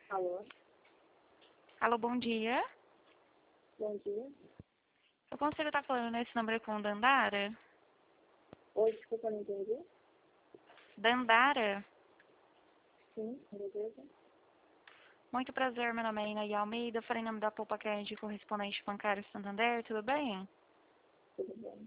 Alô? Alô, bom dia. Bom dia. Eu consigo estar falando nesse número com Dandara? Oi, desculpa, não entendi. Dandara? Sim, beleza. Muito prazer, meu nome é Inaí Almeida, eu falei em nome da Poupa Crédito Correspondente Bancário Santander, tudo bem? Tudo bem.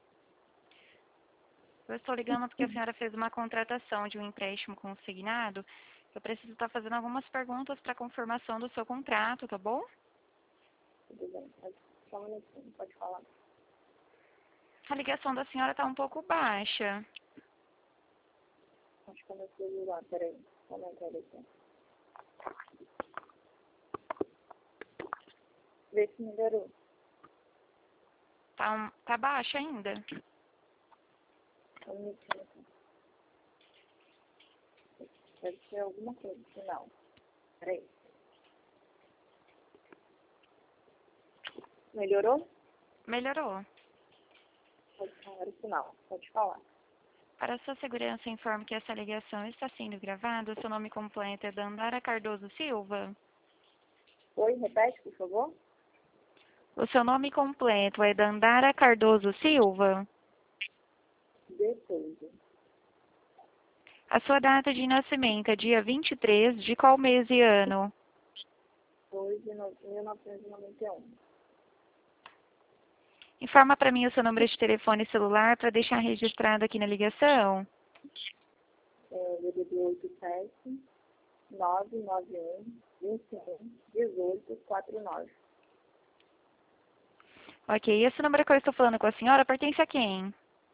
Eu estou ligando porque a senhora fez uma contratação de um empréstimo consignado. Eu preciso estar fazendo algumas perguntas para confirmação do seu contrato, tá bom? Tudo bem. Só um minutinho, pode falar. A ligação da senhora está um pouco baixa. Acho que eu não sei lá, peraí. Vamos entrar aqui. Vê se melhorou. Tá baixa ainda? Só um minutinho aqui. Deve ser alguma coisa no final. Peraí. Melhorou? Melhorou. Pode falar o final. Pode falar. Para sua segurança, informo que essa ligação está sendo gravada. O seu nome completo é Dandara Cardoso Silva. Oi, repete, por favor. O seu nome completo é Dandara Cardoso Silva. Depois. A sua data de nascimento é dia 23 de qual mês e ano? 2 de 1991. Informa para mim o seu número de telefone celular para deixar registrado aqui na ligação. DDD 87 991 21 18 49. Ok, esse número que eu estou falando com a senhora pertence a quem?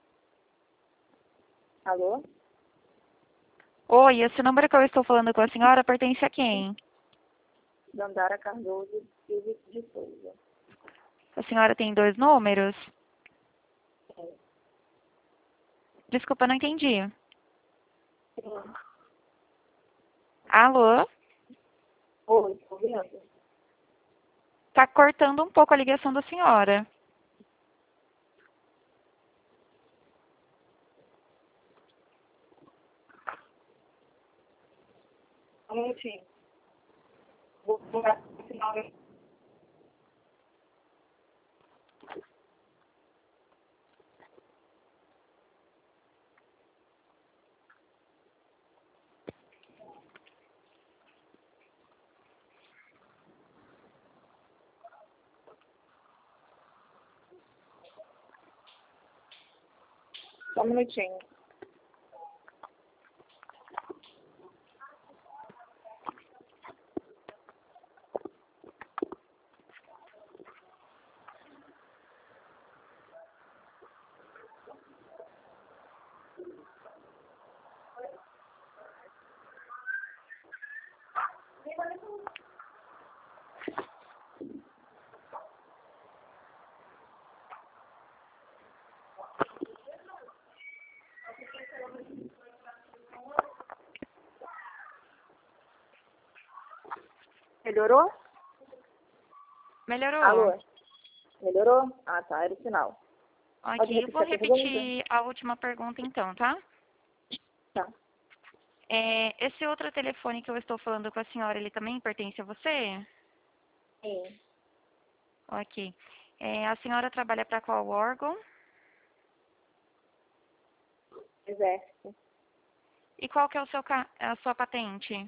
Alô? Oi, esse número que eu estou falando com a senhora pertence a quem? Dandara Cardoso Silva de Souza. A senhora tem dois números? É. Desculpa, não entendi. Sim. Alô? Oi, tá ouvindo? Tá cortando um pouco a ligação da senhora. Um minutinho. Vou colocar no final. Só um minutinho. Melhorou? Melhorou? Alô? Melhorou? Ah, tá. Era o sinal. Pode Ok, eu repetir vou a pergunta? repetir a última pergunta então, tá? Tá. Esse outro telefone que eu estou falando com a senhora, ele também pertence a você? Sim. Ok. A senhora trabalha para qual órgão? Exército. E qual que é a sua patente?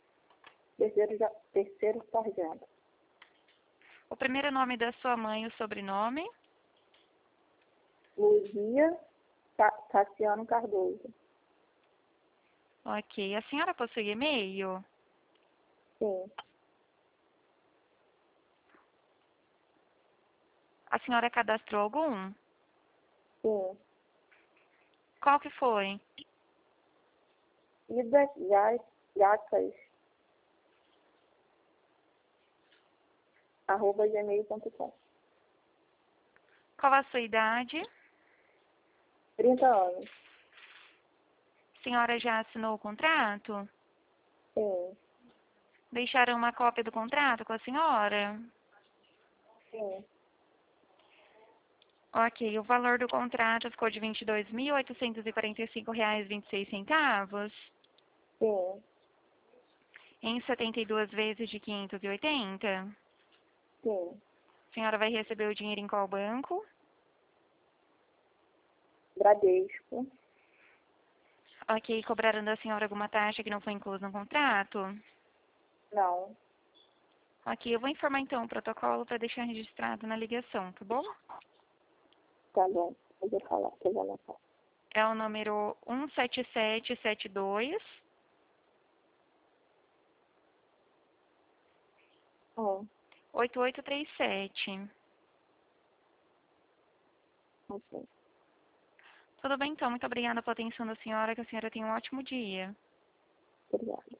Terceiro sargento. O primeiro nome da sua mãe e o sobrenome? Luzia Cassiano Cardoso. Ok. A senhora possui e-mail? Sim. A senhora cadastrou algum? Sim. Qual que foi? Ida Jacas @gmail.com. Qual a sua idade? 30 anos. A senhora já assinou o contrato? Sim. Deixaram uma cópia do contrato com a senhora? Sim. Ok, o valor do contrato ficou de R$ 22.845,26. Sim. em 72 vezes de 580. Sim. A senhora vai receber o dinheiro em qual banco? Bradesco. Ok, cobraram da senhora alguma taxa que não foi inclusa no contrato? Não. Ok, eu vou informar então o protocolo para deixar registrado na ligação, tá bom? Tá bom. Eu vou falar, que eu já não falo. É o número 17772 8837. Ok. Tudo bem então, muito obrigada pela atenção da senhora, que a senhora tenha um ótimo dia. Obrigada.